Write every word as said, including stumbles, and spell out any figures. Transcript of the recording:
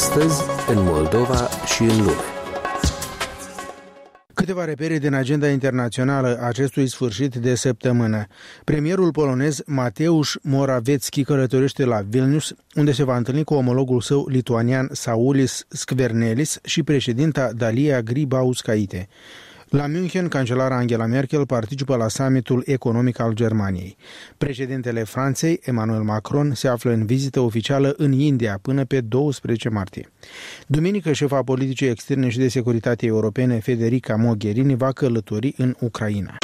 Astăzi, în Moldova și în lume. Câteva repere din agenda internațională a acestui sfârșit de săptămână. Premierul polonez Mateusz Morawiecki călătorește la Vilnius, unde se va întâlni cu omologul său lituanian Saulis Skvernelis și președinta Dalia Grybauskaitė. La München, cancelara Angela Merkel participă la summitul economic al Germaniei. Președintele Franței, Emmanuel Macron, se află în vizită oficială în India până pe douăsprezece martie. Duminică, șefa politicii externe și de securitate europene, Federica Mogherini, va călători în Ucraina.